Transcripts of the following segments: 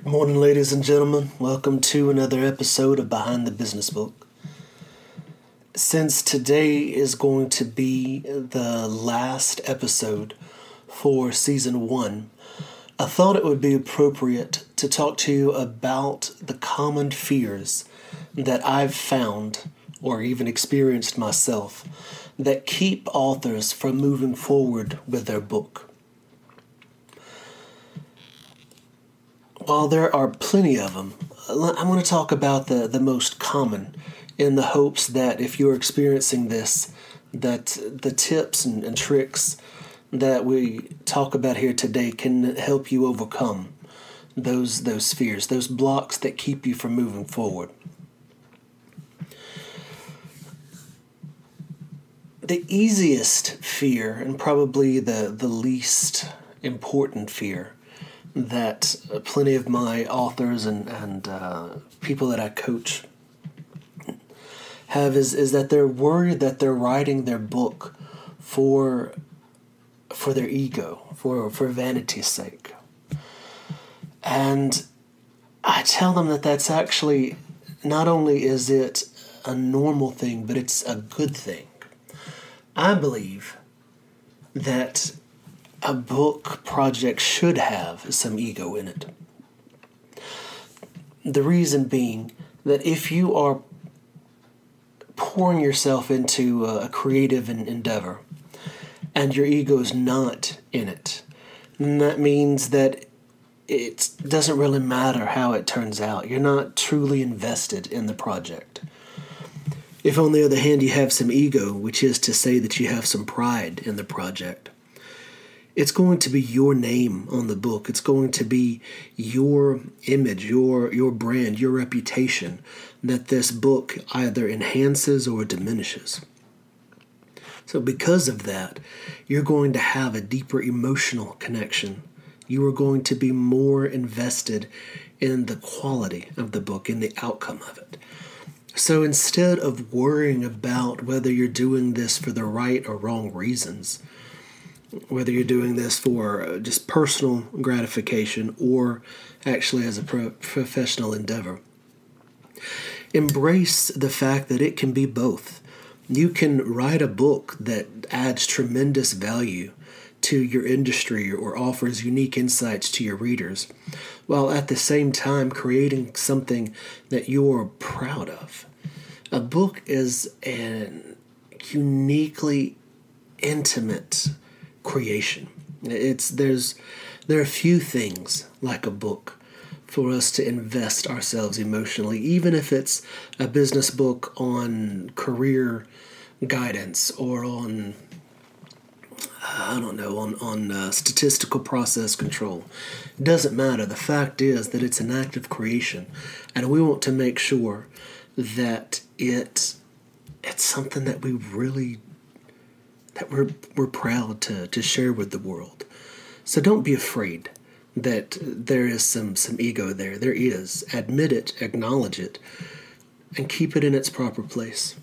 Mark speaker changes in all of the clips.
Speaker 1: Good morning, ladies and gentlemen. Welcome to another episode of Behind the Business Book. Since today is going to be the last episode for Season 1, I thought it would be appropriate to talk to you about the common fears that I've found or even experienced myself that keep authors from moving forward with their book. While there are plenty of them, I'm going to talk about the most common in the hopes that if you're experiencing this, that the tips and tricks that we talk about here today can help you overcome those fears, those blocks that keep you from moving forward. The easiest fear, and probably the least important fear, that plenty of my authors and people that I coach have is that they're worried that they're writing their book for their ego, for vanity's sake. And I tell them that that's actually, not only is it a normal thing, but it's a good thing. I believe that a book project should have some ego in it. The reason being that if you are pouring yourself into a creative endeavor and your ego is not in it, then that means that it doesn't really matter how it turns out. You're not truly invested in the project. If on the other hand you have some ego, which is to say that you have some pride in the project, it's going to be your name on the book. It's going to be your image, your brand, your reputation that this book either enhances or diminishes. So because of that, you're going to have a deeper emotional connection. You are going to be more invested in the quality of the book, in the outcome of it. So instead of worrying about whether you're doing this for the right or wrong reasons, whether you're doing this for just personal gratification or actually as a professional endeavor, embrace the fact that it can be both. You can write a book that adds tremendous value to your industry or offers unique insights to your readers, while at the same time creating something that you're proud of. A book is an uniquely intimate creation. There are few things like a book for us to invest ourselves emotionally, even if it's a business book on career guidance or on statistical process control. It doesn't matter. The fact is that it's an act of creation, and we want to make sure that it's something that we're proud to share with the world. So don't be afraid that there is some ego there. There is. Admit it, acknowledge it, and keep it in its proper place.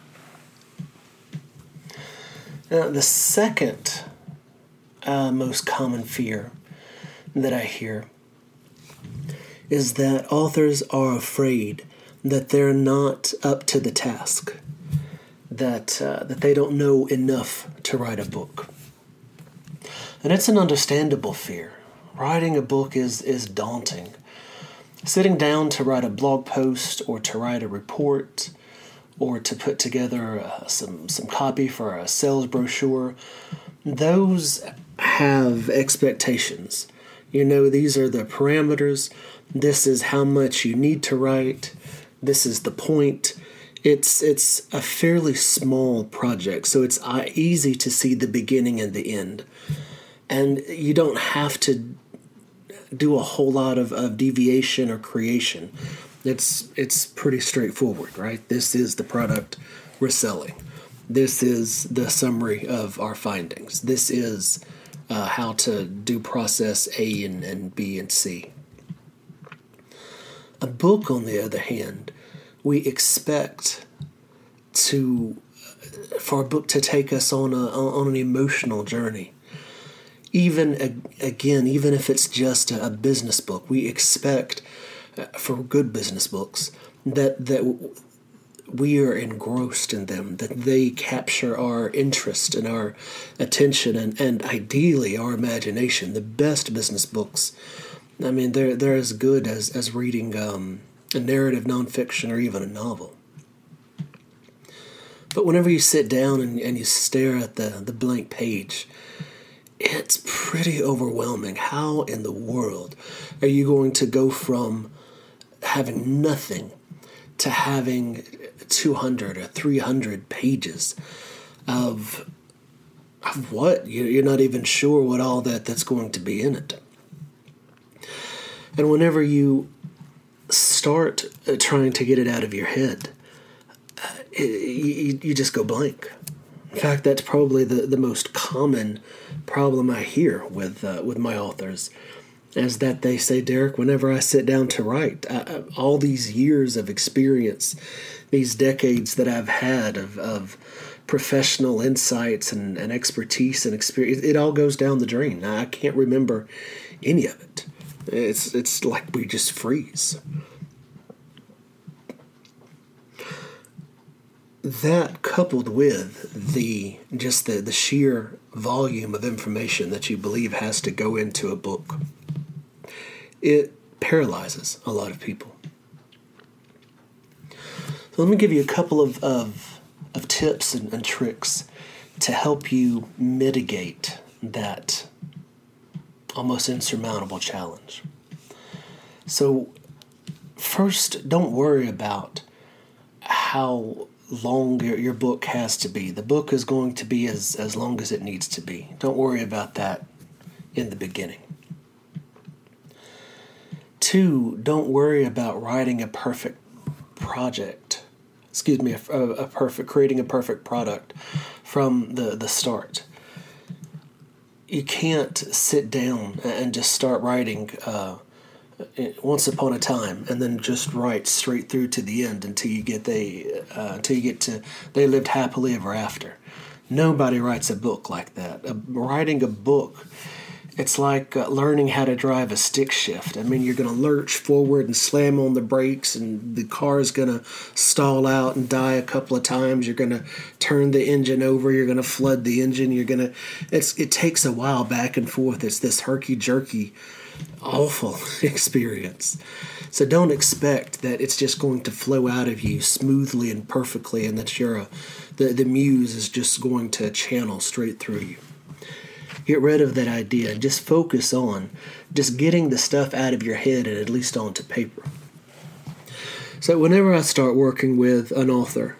Speaker 1: Now, the second most common fear that I hear is that authors are afraid that they're not up to the task, that they don't know enough to write a book. And it's an understandable fear. Writing a book is daunting. Sitting down to write a blog post or to write a report or to put together some copy for a sales brochure, those have expectations. You know, these are the parameters. This is how much you need to write. This is the point. It's a fairly small project, so it's easy to see the beginning and the end. And you don't have to do a whole lot of deviation or creation. It's pretty straightforward, right? This is the product we're selling. This is the summary of our findings. This is how to do process A and B and C. A book, on the other hand, we expect for a book to take us on an emotional journey. even if it's just a business book, we expect for good business books that we are engrossed in them, that they capture our interest and our attention and ideally our imagination. The best business books, I mean, they're as good as reading a narrative nonfiction or even a novel. But whenever you sit down and you stare at the blank page, it's pretty overwhelming. How in the world are you going to go from having nothing to having 200 or 300 pages of what? You're not even sure what all that's going to be in it. And whenever you start trying to get it out of your head, you just go blank. In fact, that's probably the most common problem I hear with my authors, is that they say, Derek, whenever I sit down to write, all these years of experience, these decades that I've had of professional insights and expertise and experience, it all goes down the drain. I can't remember any of it. It's like we just freeze. That, coupled with the sheer volume of information that you believe has to go into a book, it paralyzes a lot of people. So let me give you a couple of tips and tricks to help you mitigate that almost insurmountable challenge. So first, don't worry about how long your book has to be. The book is going to be as long as it needs to be. Don't worry about that in the beginning. 2, don't worry about writing a perfect project. Creating a perfect product from the start. You can't sit down and just start writing once upon a time and then just write straight through to the end until you get to they lived happily ever after. Nobody writes a book like that. Writing a book, it's like learning how to drive a stick shift. I mean, you're going to lurch forward and slam on the brakes, and the car is going to stall out and die a couple of times. You're going to turn the engine over. You're going to flood the engine. It takes a while back and forth. It's this herky-jerky, awful experience. So don't expect that it's just going to flow out of you smoothly and perfectly, and that the muse is just going to channel straight through you. Get rid of that idea and just focus on just getting the stuff out of your head and at least onto paper. So whenever I start working with an author,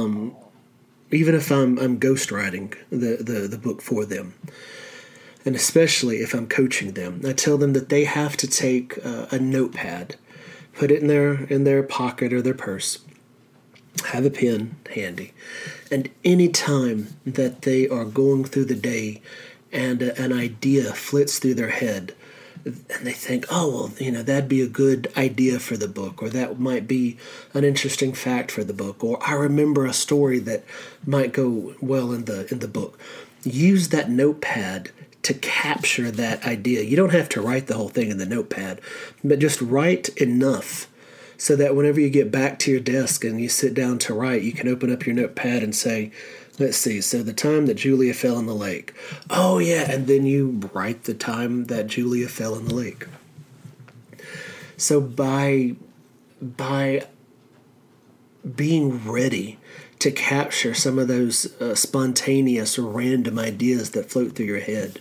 Speaker 1: even if I'm ghostwriting the book for them, and especially if I'm coaching them, I tell them that they have to take a notepad, put it in their pocket or their purse, have a pen handy, and any time that they are going through the day and an idea flits through their head, and they think, oh, well, that'd be a good idea for the book, or that might be an interesting fact for the book, or I remember a story that might go well in the book. Use that notepad to capture that idea. You don't have to write the whole thing in the notepad, but just write enough so that whenever you get back to your desk and you sit down to write, you can open up your notepad and say, let's see, so the time that Julia fell in the lake. Oh, yeah, and then you write the time that Julia fell in the lake. So by being ready to capture some of those spontaneous or random ideas that float through your head,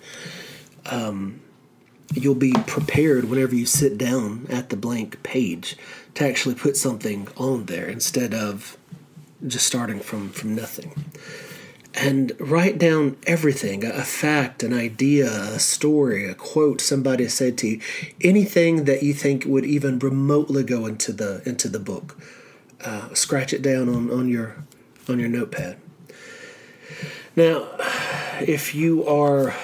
Speaker 1: you'll be prepared whenever you sit down at the blank page to actually put something on there instead of just starting from nothing. And write down everything, a fact, an idea, a story, a quote somebody said to you, anything that you think would even remotely go into the book. Scratch it down on your notepad. Now, if you are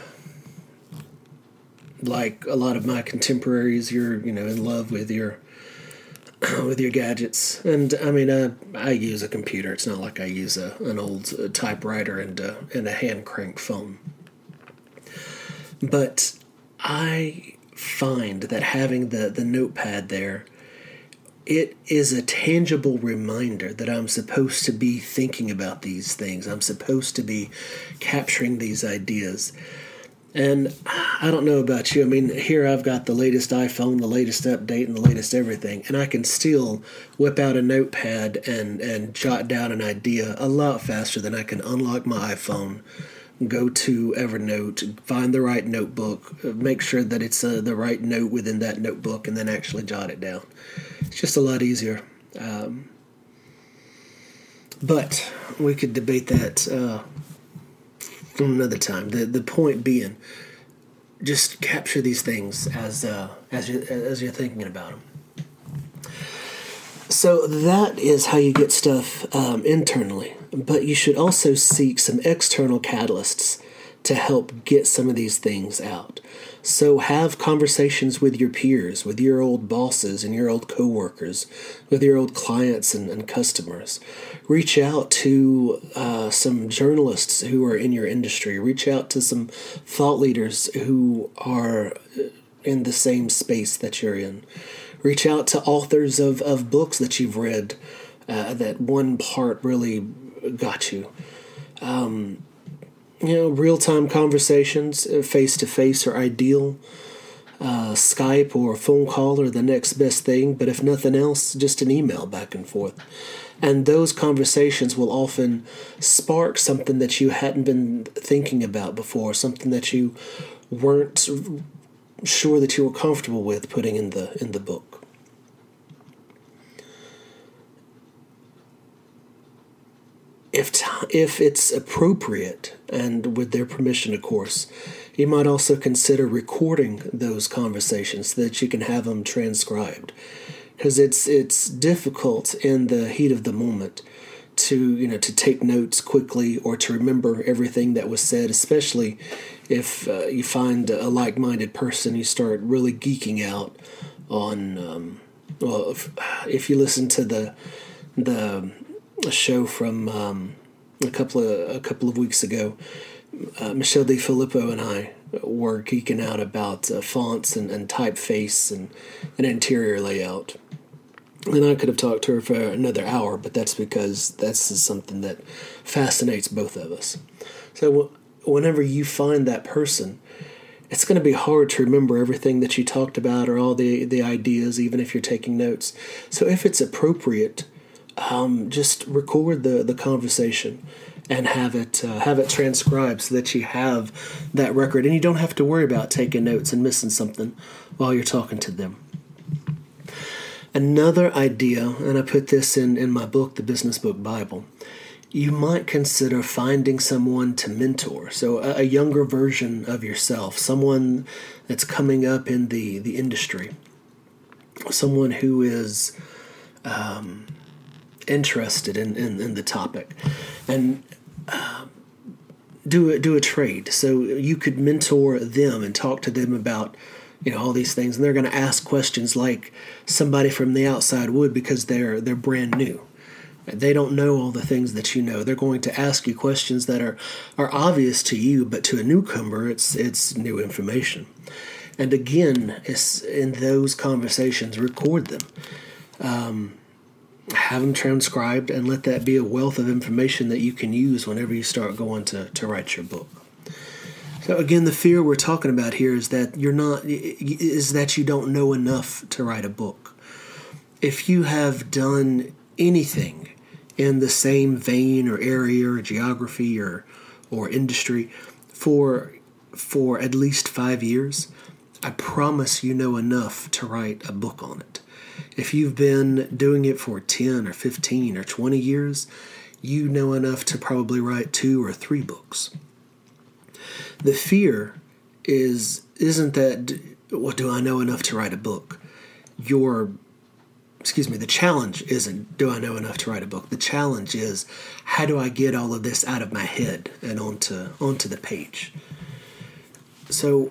Speaker 1: like a lot of my contemporaries, you're in love with your gadgets, and I mean, I use a computer. It's not like I use an old typewriter and a hand crank phone. But I find that having the notepad there, it is a tangible reminder that I'm supposed to be thinking about these things. I'm supposed to be capturing these ideas. And I don't know about you. I mean, here I've got the latest iPhone, the latest update, and the latest everything. And I can still whip out a notepad and jot down an idea a lot faster than I can unlock my iPhone, go to Evernote, find the right notebook, make sure that it's the right note within that notebook, and then actually jot it down. It's just a lot easier. But we could debate that another time. The point being, just capture these things as you're thinking about them. So that is how you get stuff internally. But you should also seek some external catalysts to help get some of these things out. So have conversations with your peers, with your old bosses and your old coworkers, with your old clients and customers. Reach out to some journalists who are in your industry. Reach out to some thought leaders who are in the same space that you're in. Reach out to authors of books that you've read that one part really got you. Real-time conversations, face-to-face are ideal. Skype or a phone call are the next best thing, but if nothing else, just an email back and forth. And those conversations will often spark something that you hadn't been thinking about before, something that you weren't sure that you were comfortable with putting in the book. If it's appropriate, and with their permission, of course, you might also consider recording those conversations so that you can have them transcribed. Because it's difficult in the heat of the moment to take notes quickly or to remember everything that was said, especially if you find a like-minded person. You start really geeking out on if you listen to the show from a couple of weeks ago, Michelle DeFilippo and I were geeking out about fonts and typeface and interior layout. And I could have talked to her for another hour, but that's because this is something that fascinates both of us. So whenever you find that person, it's going to be hard to remember everything that you talked about or all the ideas, even if you're taking notes. So if it's appropriate, just record the conversation and have it transcribed so that you have that record, and you don't have to worry about taking notes and missing something while you're talking to them. Another idea, and I put this in my book, The Business Book Bible, you might consider finding someone to mentor. So a younger version of yourself, someone that's coming up in the industry, someone who is interested in the topic, and do a trade. So you could mentor them and talk to them about all these things, and they're going to ask questions like somebody from the outside would, because they're brand new. They don't know all the things that you know. They're going to ask you questions that are obvious to you, but to a newcomer, it's new information. And again, it's in those conversations, record them. Have them transcribed, and let that be a wealth of information that you can use whenever you start going to write your book. So again, the fear we're talking about here is that you don't know enough to write a book. If you have done anything in the same vein or area or geography or industry for at least 5 years, I promise you know enough to write a book on it. If you've been doing it for 10 or 15 or 20 years, you know enough to probably write 2 or 3 books. The fear isn't that, do I know enough to write a book? The challenge isn't, do I know enough to write a book? The challenge is, how do I get all of this out of my head and onto the page? So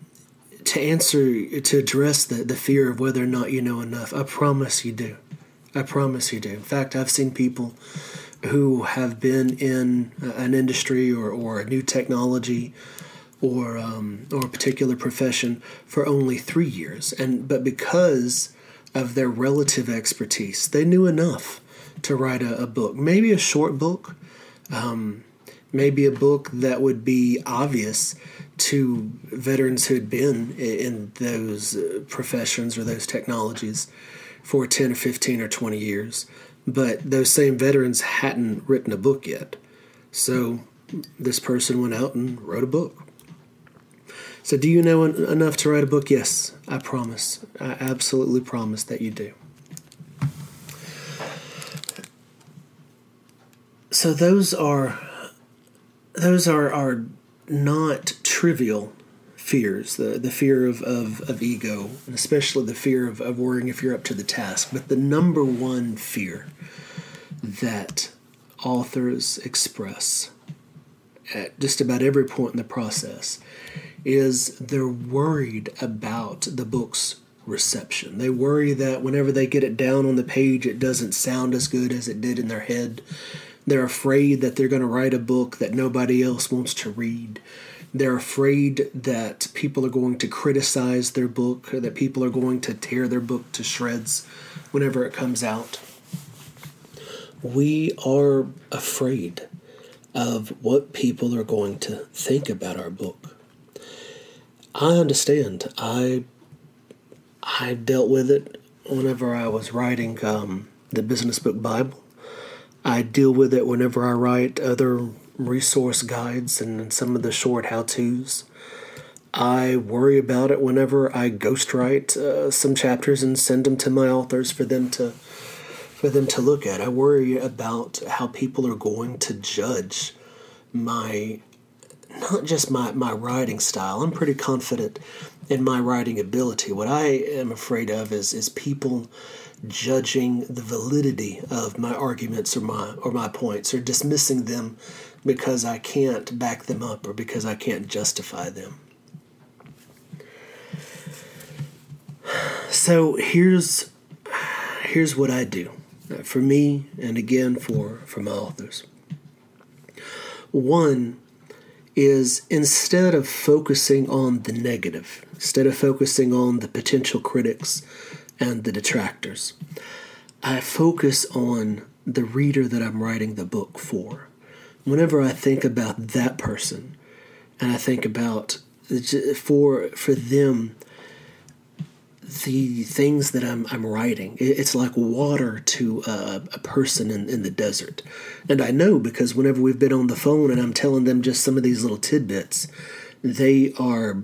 Speaker 1: to address the fear of whether or not you know enough, I promise you do. I promise you do. In fact, I've seen people who have been in an industry or a new technology or a particular profession for only 3 years, but because of their relative expertise, they knew enough to write a book, maybe a short book, maybe a book that would be obvious to veterans who had been in those professions or those technologies for 10 or 15 or 20 years. But those same veterans hadn't written a book yet. So this person went out and wrote a book. So do you know enough to write a book? Yes, I promise. I absolutely promise that you do. So those are not trivial fears, the fear of ego, and especially the fear of worrying if you're up to the task. But the number one fear that authors express at just about every point in the process is they're worried about the book's reception. They worry that whenever they get it down on the page, it doesn't sound as good as it did in their head. They're afraid that they're going to write a book that nobody else wants to read. They're afraid that people are going to criticize their book, or that people are going to tear their book to shreds whenever it comes out. We are afraid of what people are going to think about our book. I understand. I dealt with it whenever I was writing the Business Book Bible. I deal with it whenever I write other resource guides and some of the short how-tos. I worry about it whenever I ghostwrite some chapters and send them to my authors for them to look at. I worry about how people are going to judge not just my writing style. I'm pretty confident in my writing ability. What I am afraid of is people judging the validity of my arguments or my points, or dismissing them because I can't back them up or because I can't justify them. So here's what I do for me, and again for my authors. One is, instead of focusing on the negative, instead of focusing on the potential critics and the detractors, I focus on the reader that I'm writing the book for. Whenever I think about that person, and I think about for them the things that I'm writing, it's like water to a person in the desert. And I know, because whenever we've been on the phone and I'm telling them just some of these little tidbits, they are,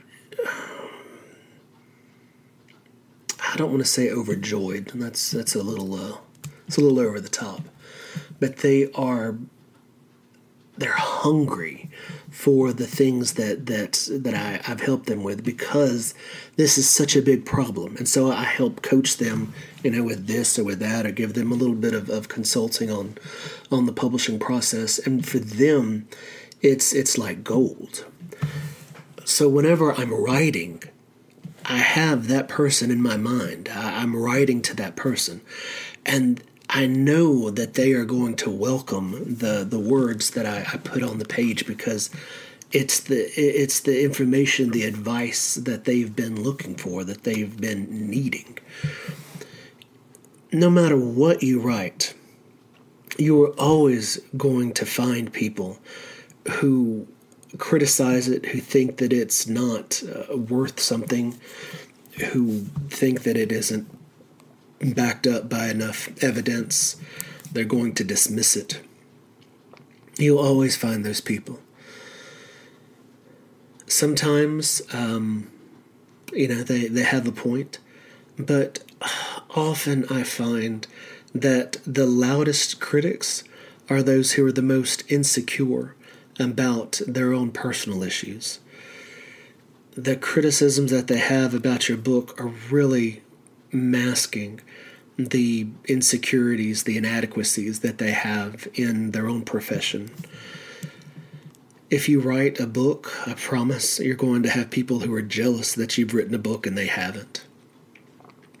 Speaker 1: I don't want to say overjoyed, and that's a little it's a little over the top, but they're hungry for the things that I've helped them with, because this is such a big problem. And so I help coach them, with this or with that, or give them a little bit of consulting on the publishing process. And for them, it's like gold. So whenever I'm writing, I have that person in my mind. I'm writing to that person. And I know that they are going to welcome the words that I put on the page, because it's the information, the advice that they've been looking for, that they've been needing. No matter what you write, you are always going to find people who criticize it, who think that it's not worth something, who think that it isn't backed up by enough evidence. They're going to dismiss it. You'll always find those people. Sometimes, they have a point, but often I find that the loudest critics are those who are the most insecure about their own personal issues. The criticisms that they have about your book are really masking the insecurities, the inadequacies that they have in their own profession. If you write a book, I promise you're going to have people who are jealous that you've written a book and they haven't.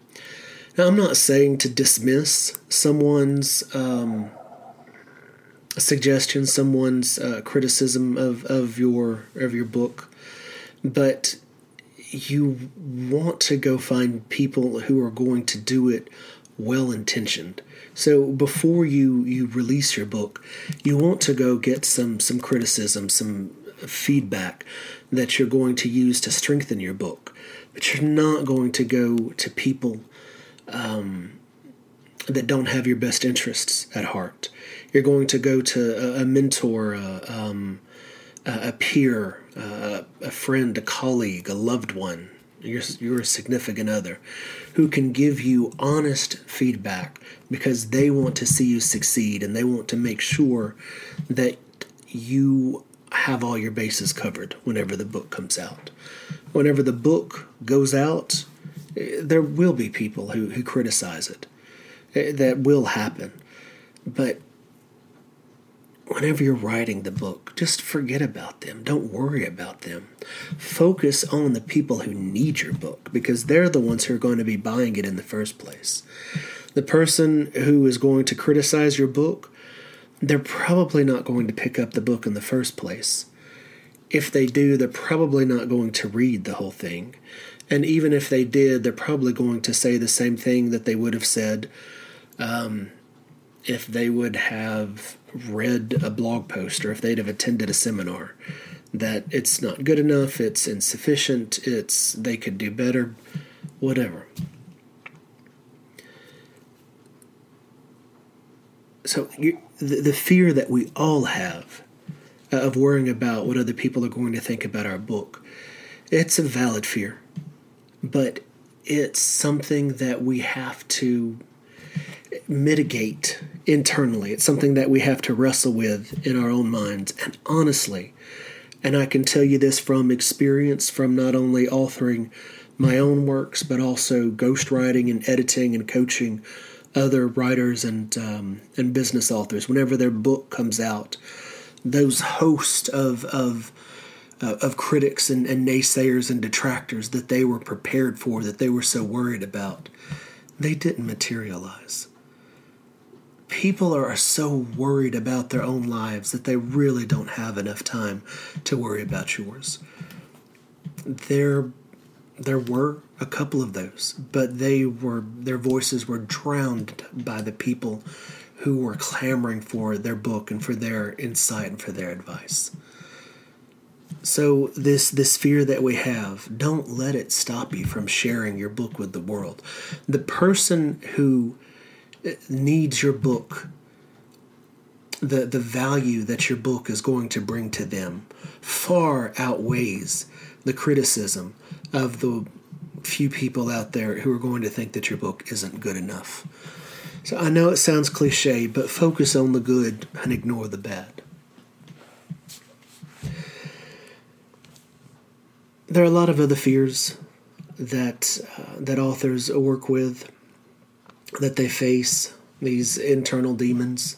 Speaker 1: Now, I'm not saying to dismiss someone's suggestion, someone's criticism of your book, but you want to go find people who are going to do it well-intentioned. So before you release your book, you want to go get some criticism, some feedback that you're going to use to strengthen your book. But you're not going to go to people that don't have your best interests at heart. You're going to go to a mentor, a peer, a friend, a colleague, a loved one, your significant other, who can give you honest feedback because they want to see you succeed and they want to make sure that you have all your bases covered whenever the book comes out. Whenever the book goes out, there will be people who criticize it. That will happen. But whenever you're writing the book, just forget about them. Don't worry about them. Focus on the people who need your book because they're the ones who are going to be buying it in the first place. The person who is going to criticize your book, they're probably not going to pick up the book in the first place. If they do, they're probably not going to read the whole thing. And even if they did, they're probably going to say the same thing that they would have said if they would have read a blog post or if they'd have attended a seminar, that it's not good enough, it's insufficient, they could do better, whatever. So the fear that we all have of worrying about what other people are going to think about our book, it's a valid fear, but it's something that we have to mitigate internally. It's something that we have to wrestle with in our own minds. And honestly, and I can tell you this from experience, from not only authoring my own works, but also ghostwriting and editing and coaching other writers and business authors. Whenever their book comes out, those hosts of critics and naysayers and detractors that they were prepared for, that they were so worried about, they didn't materialize. People are so worried about their own lives that they really don't have enough time to worry about yours. There were a couple of those, but their voices were drowned by the people who were clamoring for their book and for their insight and for their advice. So this fear that we have, don't let it stop you from sharing your book with the world. The person who needs your book, the value that your book is going to bring to them far outweighs the criticism of the few people out there who are going to think that your book isn't good enough. So I know it sounds cliche, but focus on the good and ignore the bad. There are a lot of other fears that authors work with, that they face, these internal demons,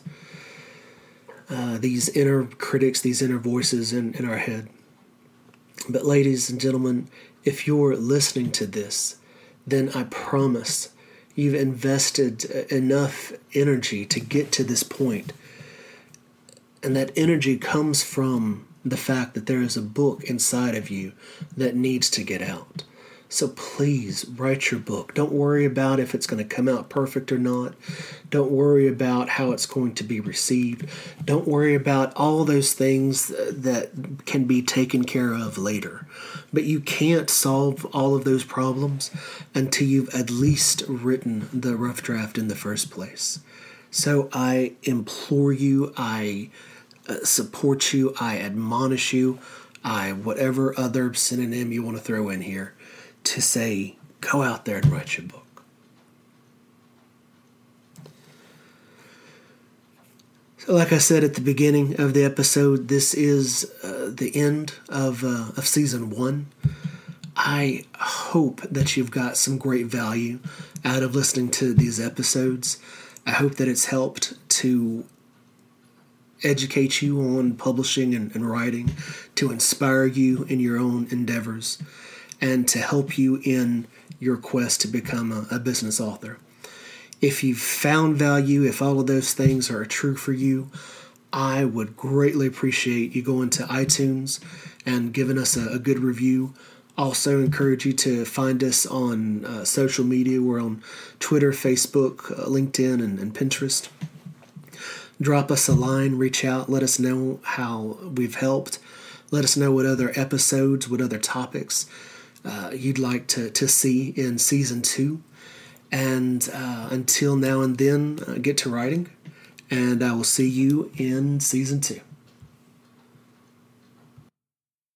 Speaker 1: these inner critics, these inner voices in our head. But ladies and gentlemen, if you're listening to this, then I promise you've invested enough energy to get to this point. And that energy comes from the fact that there is a book inside of you that needs to get out. So please write your book. Don't worry about if it's going to come out perfect or not. Don't worry about how it's going to be received. Don't worry about all those things that can be taken care of later. But you can't solve all of those problems until you've at least written the rough draft in the first place. So I implore you, I support you, I admonish you, whatever other synonym you want to throw in here, to say, go out there and write your book. So like I said at the beginning of the episode, this is the end of season 1. I hope that you've got some great value out of listening to these episodes. I hope that it's helped to educate you on publishing and writing, to inspire you in your own endeavors, and to help you in your quest to become a business author. If you've found value, if all of those things are true for you, I would greatly appreciate you going to iTunes and giving us a good review. Also encourage you to find us on social media. We're on Twitter, Facebook, LinkedIn, and Pinterest. Drop us a line, reach out, let us know how we've helped. Let us know what other episodes, what other topics you'd like to see in Season 2. And until now and then, get to writing, and I will see you in Season 2.